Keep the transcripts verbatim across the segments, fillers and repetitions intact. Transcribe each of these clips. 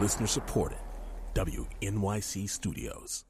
Listener supported. W N Y C Studios.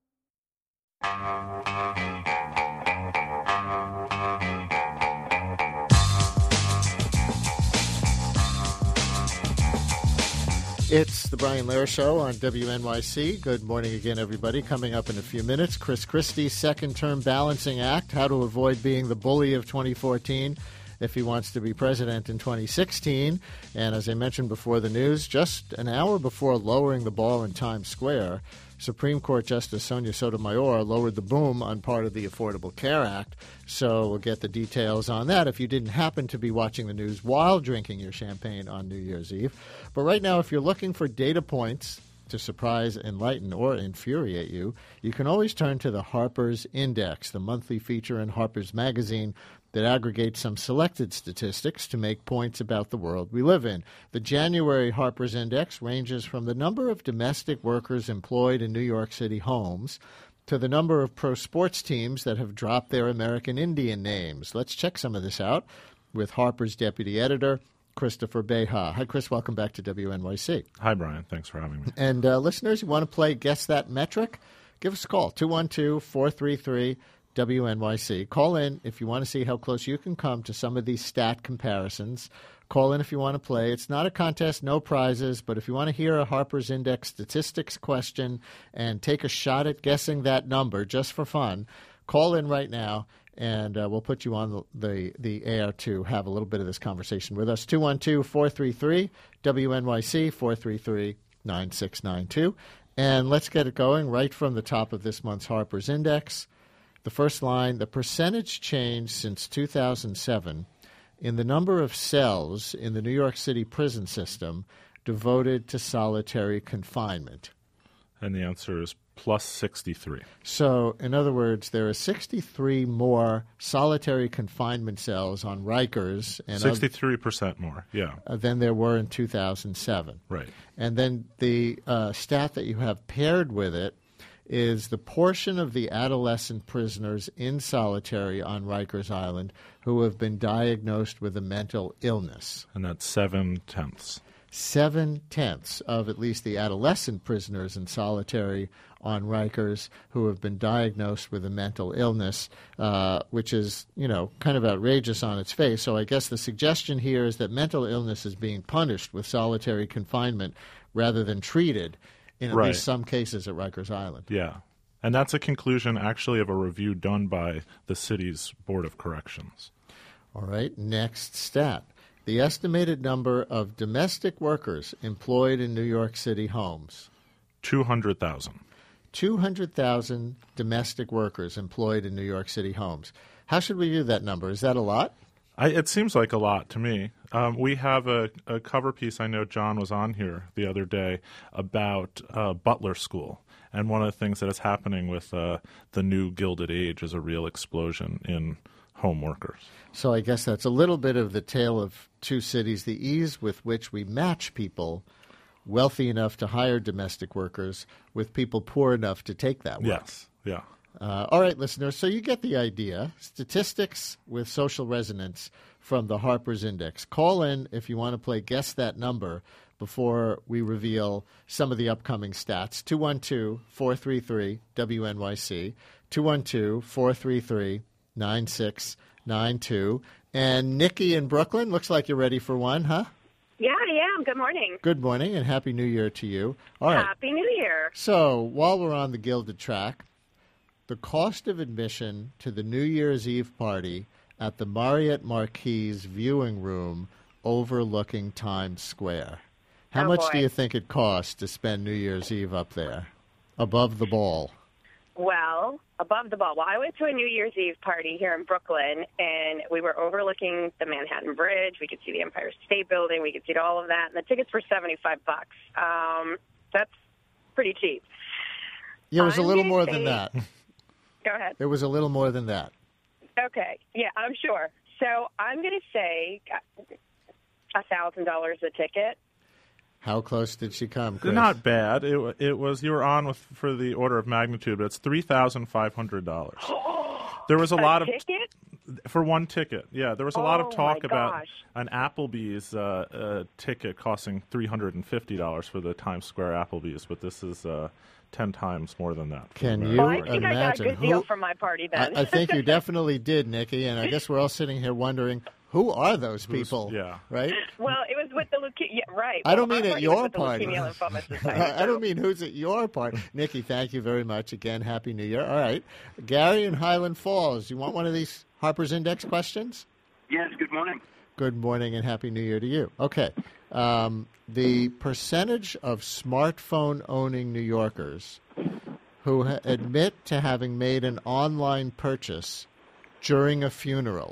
It's the Brian Lehrer Show on W N Y C. Good morning again, everybody. Coming up in a few minutes, Chris Christie's second-term balancing act, how to avoid being the bully of twenty fourteen if he wants to be president in twenty sixteen. And as I mentioned before the news, just an hour before lowering the ball in Times Square, Supreme Court Justice Sonia Sotomayor lowered the boom on part of the Affordable Care Act. So we'll get the details on that if you didn't happen to be watching the news while drinking your champagne on New Year's Eve. But right now, if you're looking for data points to surprise, enlighten, or infuriate you, you can always turn to the Harper's Index, the monthly feature in Harper's Magazine that aggregates some selected statistics to make points about the world we live in. The January Harper's Index ranges from the number of domestic workers employed in New York City homes to the number of pro sports teams that have dropped their American Indian names. Let's check some of this out with Harper's deputy editor, Christopher Beha. Hi, Chris. Welcome back to W N Y C. Hi, Brian. Thanks for having me. And uh, listeners, you want to play Guess That Metric? Give us a call, two one two, four three three, W N Y C. Call in if you want to see how close you can come to some of these stat comparisons. Call in if you want to play. It's not a contest, no prizes, but if you want to hear a Harper's Index statistics question and take a shot at guessing that number just for fun, call in right now, and uh, we'll put you on the, the, the air to have a little bit of this conversation with us. two one two, four three three, W N Y C, four three three, nine six nine two. And let's get it going right from the top of this month's Harper's Index. The first line, the percentage change since two thousand seven in the number of cells in the New York City prison system devoted to solitary confinement. And the answer is plus sixty-three. So, in other words, there are sixty-three more solitary confinement cells on Rikers. And sixty-three percent more, yeah. Uh, than there were in two thousand seven. Right. And then the uh, stat that you have paired with it is the portion of the adolescent prisoners in solitary on Rikers Island who have been diagnosed with a mental illness. And that's seven-tenths. Seven-tenths of at least the adolescent prisoners in solitary on Rikers who have been diagnosed with a mental illness, uh, which is, you know, kind of outrageous on its face. So I guess the suggestion here is that mental illness is being punished with solitary confinement rather than treated in at right. least some cases at Rikers Island. Yeah. And that's a conclusion actually of a review done by the city's Board of Corrections. All right. Next stat. The estimated number of domestic workers employed in New York City homes. two hundred thousand. two hundred thousand domestic workers employed in New York City homes. How should we view that number? Is that a lot? I, it seems like a lot to me. Um, we have a, a cover piece, I know John was on here the other day, about uh, Butler School. And one of the things that is happening with uh, the new Gilded Age is a real explosion in home workers. So I guess that's a little bit of the tale of two cities, the ease with which we match people wealthy enough to hire domestic workers with people poor enough to take that work. Yes, yeah. Uh, all right, listeners, so you get the idea. Statistics with social resonance from the Harper's Index. Call in if you want to play Guess That Number before we reveal some of the upcoming stats. two one two, four three three, W N Y C, two one two, four three three, nine six nine two. And Nikki in Brooklyn, looks like you're ready for one, huh? Yeah, I am. Good morning. Good morning, and Happy New Year to you. All right. Happy New Year. So while we're on the Gilded track, the cost of admission to the New Year's Eve party at the Marriott Marquis viewing room overlooking Times Square. How oh, much boy. do you think it costs to spend New Year's Eve up there, above the ball? Well, above the ball. Well, I went to a New Year's Eve party here in Brooklyn, and we were overlooking the Manhattan Bridge. We could see the Empire State Building. We could see all of that. And the tickets were seventy-five bucks. Um, that's pretty cheap. Yeah, it was I'm a little gonna more say, than that. Go ahead. It was a little more than that. Okay. Yeah, I'm sure. So I'm going to say one thousand dollars a ticket. How close did she come, Chris? Not bad. It it was you were on with for the order of magnitude, but it's three thousand five hundred dollars. There was a, a lot of ticket? For one ticket, yeah. There was a lot of Oh, talk my about gosh. an Applebee's uh, uh, ticket costing three hundred fifty dollars for the Times Square Applebee's, but this is uh, ten times more than that. for Can the you Well, American I think Party. I got a imagine good deal who- for my party I, then. I think you definitely did, Nikki, and I guess we're all sitting here wondering, who are those Who's- people? yeah. Right? Well, it was with the leukemia. Yeah, right. I don't Well, mean our at party your was with the party. Leukemia Lymphoma Society, I don't so- mean who's at your party. Nikki, thank you very much again. Happy New Year. All right. Gary in Highland Falls, you want one of these Harper's Index questions? Yes, good morning. Good morning and Happy New Year to you. Okay. Um, the percentage of smartphone-owning New Yorkers who ha- admit to having made an online purchase during a funeral.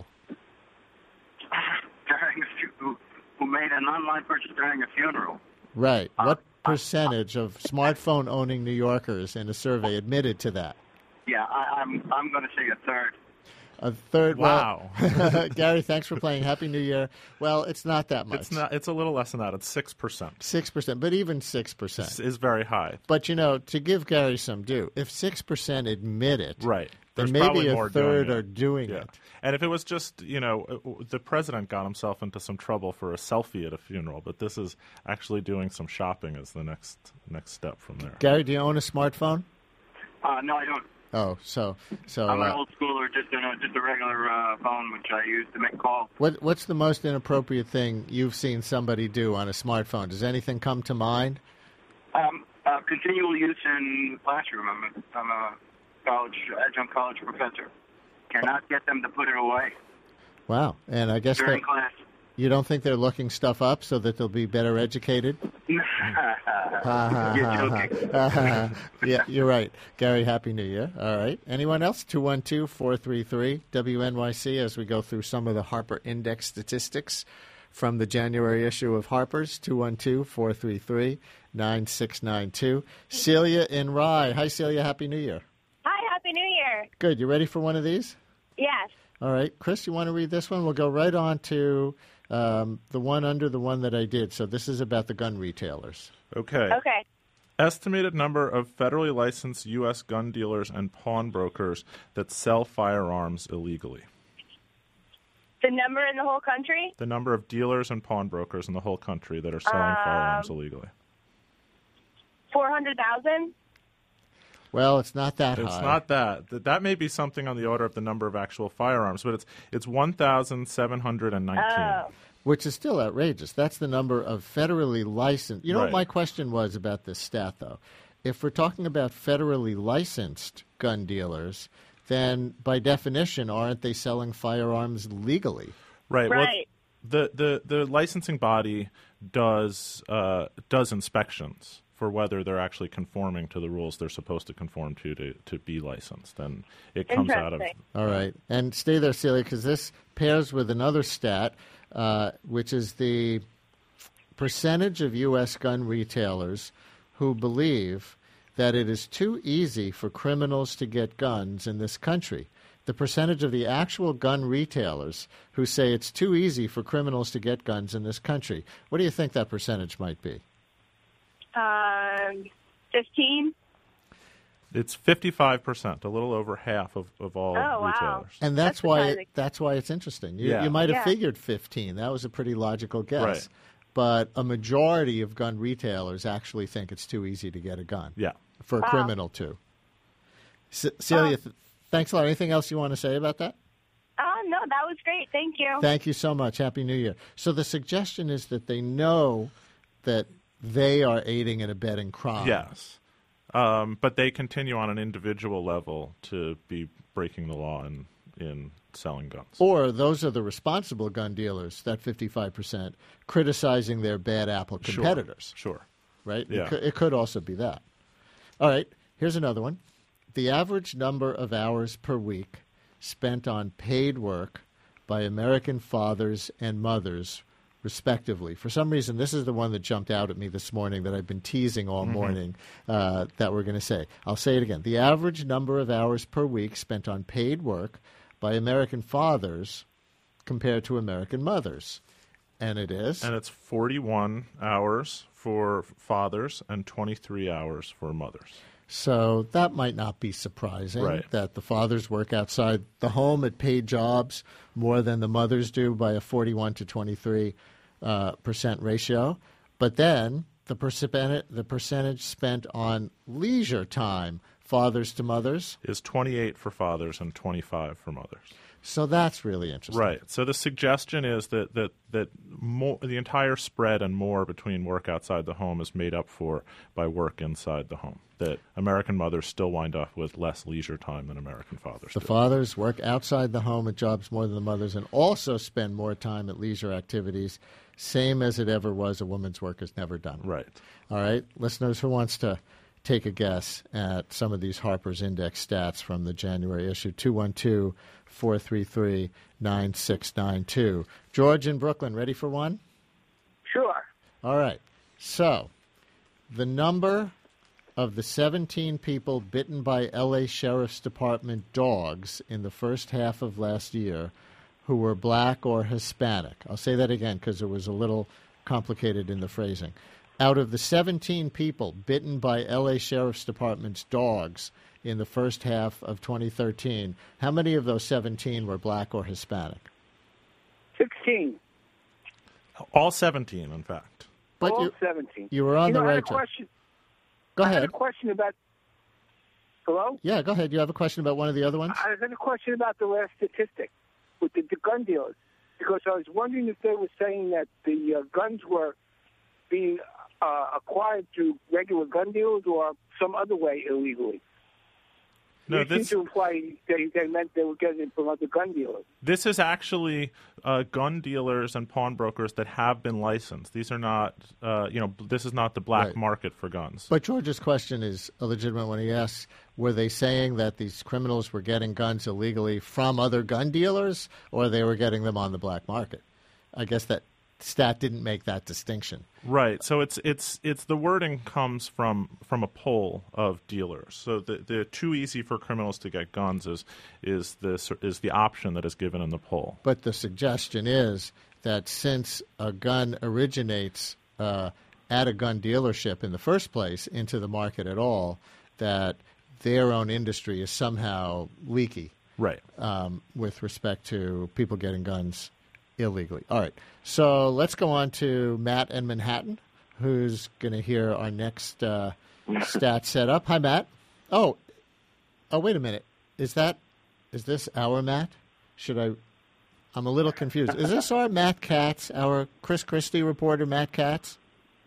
During a fu- who, who made an online purchase during a funeral? Right. What percentage of smartphone-owning New Yorkers in a survey admitted to that? Yeah, I, I'm I'm going to say a third. A third. Wow. Well, Gary, thanks for playing. Happy New Year. Well, it's not that much. It's not. It's a little less than that. It's six percent. Six percent, but even six percent This is very high. But you know, to give Gary some due, if six percent admit it, Right. then There's maybe probably a more third doing it. are doing Yeah. it. And if it was just, you know, uh, the president got himself into some trouble for a selfie at a funeral, but this is actually doing some shopping as the next next step from there. Gary, do you own a smartphone? Uh, no, I don't. Oh, so so. I'm an Uh, old schooler, just a just a regular uh, phone which I use to make calls. what what's the most inappropriate thing you've seen somebody do on a smartphone? Does anything come to mind? Um, uh, continual use in the classroom. I'm a, I'm a college adjunct college professor. Cannot get them to put it away Wow. And I guess during that class. you don't think they're looking stuff up so that they'll be better educated? You're joking. Yeah, you're right. Gary, Happy New Year. All right. Anyone else? two one two, four three three, W N Y C as we go through some of the Harper Index statistics from the January issue of Harper's. two one two, four three three, nine six nine two. Celia in Rye. Hi, Celia. Happy New Year. Hi, Happy New Year. Good. You ready for one of these? Yes. All right. Chris, you want to read this one? We'll go right on to um, the one under the one that I did. So this is about the gun retailers. Okay. Okay. Estimated number of federally licensed U S gun dealers and pawnbrokers that sell firearms illegally. The number in the whole country? The number of dealers and pawnbrokers in the whole country that are selling Um, firearms illegally. four hundred thousand? Well, it's not that It's high. not that. Th- That may be something on the order of the number of actual firearms, but it's it's one thousand seven hundred nineteen. Oh. Which is still outrageous. That's the number of federally licensed. You know what Right. my question was about this stat, though? If we're talking about federally licensed gun dealers, then by definition, aren't they selling firearms legally? Right. Well, Right. the, the, the licensing body does uh, does inspections for whether they're actually conforming to the rules they're supposed to conform to to, to be licensed. And it comes out of Interesting. All right. And stay there, Celia, because this pairs with another stat, uh, which is the percentage of U S gun retailers who believe that it is too easy for criminals to get guns in this country. The percentage of the actual gun retailers who say it's too easy for criminals to get guns in this country. What do you think that percentage might be? Um, fifteen? It's fifty-five percent, a little over half of, of all Oh, wow. retailers. And that's, That's why surprising. it, that's why it's interesting. You, Yeah. you might have Yeah. figured fifteen. That was a pretty logical guess. Right. But a majority of gun retailers actually think it's too easy to get a gun Yeah. for a Wow. criminal too. C- Celia, th- thanks a lot. Anything else you want to say about that? Oh, no, that was great. Thank you. Thank you so much. Happy New Year. So the suggestion is that they know that they are aiding and abetting crime. Yes. Um, but they continue on an individual level to be breaking the law in, in selling guns. Or those are the responsible gun dealers, that fifty-five percent, criticizing their bad apple Sure. competitors. Sure. Right? Yeah. It, could, it could also be that. All right, here's another one. The average number of hours per week spent on paid work by American fathers and mothers, respectively. For some reason, this is the one that jumped out at me this morning that I've been teasing all morning uh, that we're going to say. I'll say it again. The average number of hours per week spent on paid work by American fathers compared to American mothers. And it is? And it's forty-one hours for fathers and twenty-three hours for mothers. So that might not be surprising, right. that the fathers work outside the home at paid jobs more than the mothers do by a forty-one to twenty-three uh, percent ratio. But then the percentage, the percentage spent on leisure time, fathers to mothers, is twenty-eight for fathers and twenty-five for mothers. So that's really interesting. Right. So the suggestion is that that that more, the entire spread and more between work outside the home is made up for by work inside the home. That American mothers still wind up with less leisure time than American fathers The do. fathers work outside the home at jobs more than the mothers and also spend more time at leisure activities, same as it ever was. A woman's work is never done. Right. All right. Listeners, who wants to take a guess at some of these Harper's Index stats from the January issue? two one two, four three three, nine six nine two. George in Brooklyn, ready for one? Sure. All right. So the number of the seventeen people bitten by L A Sheriff's Department dogs in the first half of last year who were black or Hispanic. I'll say that again because it was a little complicated in the phrasing. Out of the seventeen people bitten by L A Sheriff's Department's dogs in the first half of twenty thirteen, how many of those seventeen were black or Hispanic? sixteen. All seventeen, in fact. But All you, seventeen. you were on you the know, I had right a track. question. Go I had ahead. a question about. Hello? Yeah, go ahead. You have a question about one of the other ones? I had a question about the last statistic with the, the gun dealers, because I was wondering if they were saying that the uh, guns were being uh, acquired through regular gun dealers or some other way illegally. No, they this seem to imply they, they meant they were getting it from other gun dealers. this is actually uh, gun dealers and pawnbrokers that have been licensed. These are not, uh, you know, this is not the black Right. market for guns. But George's question is a legitimate one. He asks, were they saying that these criminals were getting guns illegally from other gun dealers, or they were getting them on the black market? I guess that stat didn't make that distinction. Right. So it's it's it's the wording comes from from a poll of dealers. So the the too easy for criminals to get guns is is this is the option that is given in the poll. But the suggestion is that since a gun originates uh, at a gun dealership in the first place into the market at all, that their own industry is somehow leaky. Right. Um, with respect to people getting guns illegally. All right. So let's go on to Matt in Manhattan, who's going to hear our next uh, stat setup. Hi, Matt. Oh, oh, wait a minute. Is that, is this our Matt? Should I, I'm a little confused. Is this our Matt Katz, our Chris Christie reporter, Matt Katz?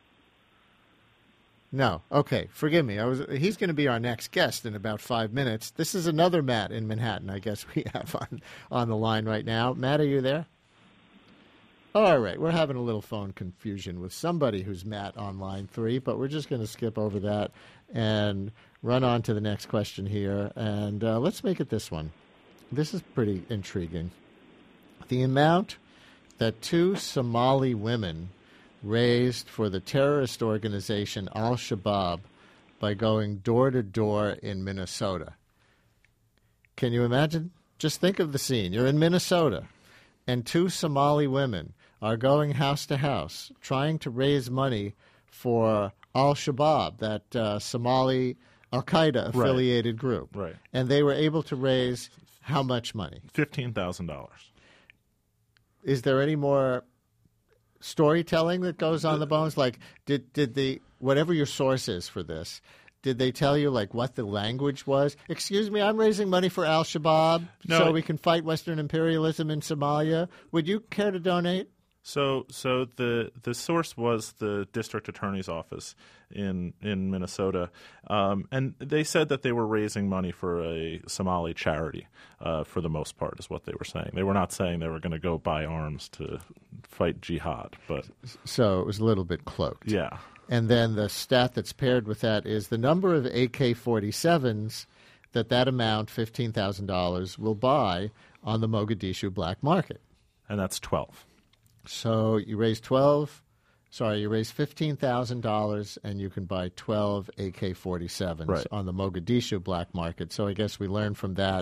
No. Okay. Forgive me. I was. He's going to be our next guest in about five minutes. This is another Matt in Manhattan, I guess we have on, on the line right now. Matt, are you there? All right. We're having a little phone confusion with somebody who's Matt on line three, but we're just going to skip over that and run on to the next question here. And uh, let's make it this one. This is pretty intriguing. The amount that two Somali women raised for the terrorist organization Al-Shabaab by going door to door in Minnesota. Can you imagine? Just think of the scene. You're in Minnesota, and two Somali women are going house to house trying to raise money for Al-Shabaab, that uh, Somali Al-Qaeda affiliated Right. group. Right. And they were able to raise how much money? fifteen thousand dollars. Is there any more storytelling that goes on the bones? Like, did did the whatever your source is for this, did they tell you like what the language was? Excuse me, I'm raising money for Al-Shabaab No, so it- we can fight Western imperialism in Somalia. Would you care to donate? So, so the the source was the district attorney's office in in Minnesota, um, and they said that they were raising money for a Somali charity. Uh, for the most part, is what they were saying. They were not saying they were going to go buy arms to fight jihad, but So it was a little bit cloaked. yeah, And then the stat that's paired with that is the number of A K forty-sevens that that amount, fifteen thousand dollars, will buy on the Mogadishu black market. and that's twelve. So you raise twelve, sorry, you raise fifteen thousand dollars, and you can buy twelve A K forty-sevens Right. on the Mogadishu black market. So I guess we learned from that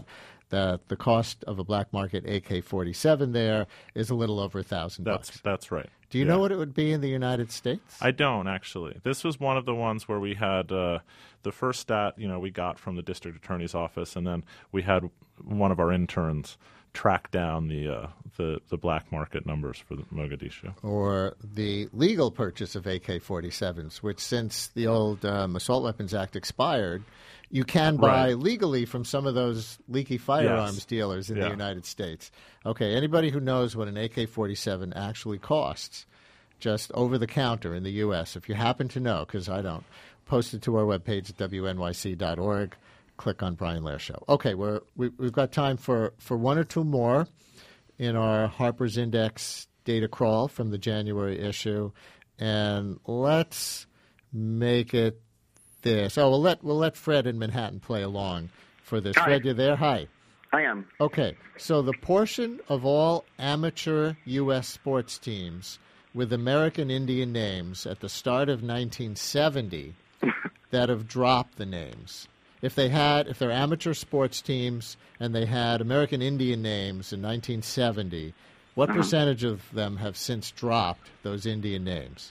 that the cost of a black market A K forty-seven there is a little over a thousand That's bucks. that's right. Do you yeah. know what it would be in the United States? I don't, actually. This was one of the ones where we had uh, the first stat, you know, we got from the district attorney's office, and then we had one of our interns track down the uh, the, the black market numbers for the Mogadishu. Or the legal purchase of A K forty-sevens, which since the old um, Assault Weapons Act expired, you can buy Right. legally from some of those leaky firearms Yes. dealers in Yeah. the United States. Okay, anybody who knows what an A K forty-seven actually costs, just over the counter in the U S, if you happen to know, because I don't, post it to our webpage at W N Y C dot org. Click on Brian Lehrer Show. Okay, we're, we, we've got time for, for one or two more in our Harper's Index data crawl from the January issue, and let's make it this. Oh, we'll let we'll let Fred in Manhattan play along for this. Hi. Fred, you there? Hi. I am. Okay, so the portion of all amateur U S sports teams with American Indian names at the start of nineteen seventy that have dropped the names. If they had, if they're amateur sports teams and they had American Indian names in nineteen seventy, what Uh-huh. percentage of them have since dropped those Indian names?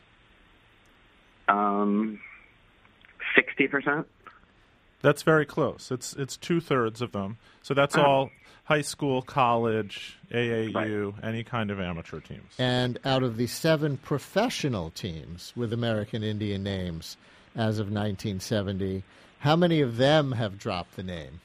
Um, sixty percent. That's very close. It's it's two-thirds of them. So that's Oh. all high school, college, A A U, Right. any kind of amateur teams. And out of the seven professional teams with American Indian names as of nineteen seventy, how many of them have dropped the name?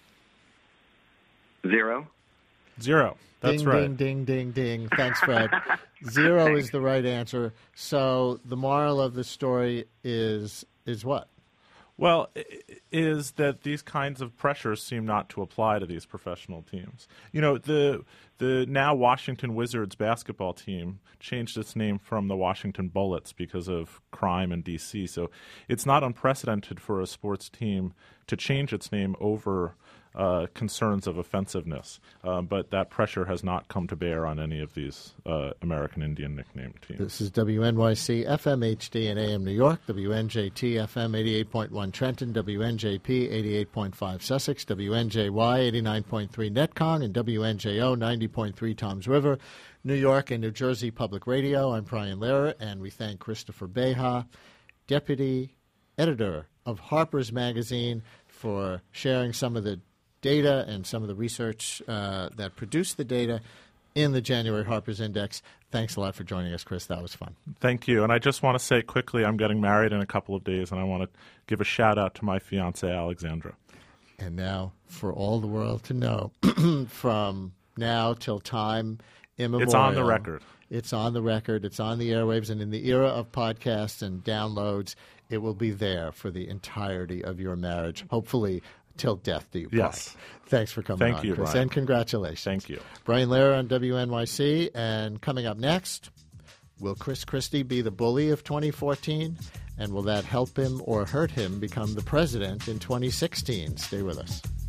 Zero. Zero. That's ding, right. ding, ding, ding, ding. Thanks, Fred. Zero is the right answer. So the moral of the story is is what? Well, i- is that these kinds of pressures seem not to apply to these professional teams. You know, the the now Washington Wizards basketball team changed its name from the Washington Bullets because of crime in D C. So it's not unprecedented for a sports team to change its name over uh, concerns of offensiveness. Uh, but that pressure has not come to bear on any of these uh, American Indian nickname teams. This is W N Y C F M H D and A M New York, W N J T F M eighty-eight point one Trenton, W N J P eighty-eight point five Sussex, W N J Y eighty-nine point three Netcong, and W N J O ninety point three Toms River, New York and New Jersey Public Radio. I'm Brian Lehrer, and we thank Christopher Beha, Deputy Editor of Harper's Magazine, for sharing some of the data and some of the research uh, that produced the data in the January Harper's Index. Thanks a lot for joining us, Chris. That was fun. Thank you. And I just want to say quickly, I'm getting married in a couple of days, and I want to give a shout-out to my fiancée, Alexandra. And now, for all the world to know, from now till time immemorial. It's on the record. It's on the record. It's on the airwaves. And in the era of podcasts and downloads, it will be there for the entirety of your marriage, hopefully till death do you part. Yes. Thanks for coming Thank on, you, Chris. Brian. And congratulations. Thank you. Brian Lehrer on W N Y C. And coming up next, will Chris Christie be the bully of twenty fourteen? And will that help him or hurt him become the president in twenty sixteen? Stay with us.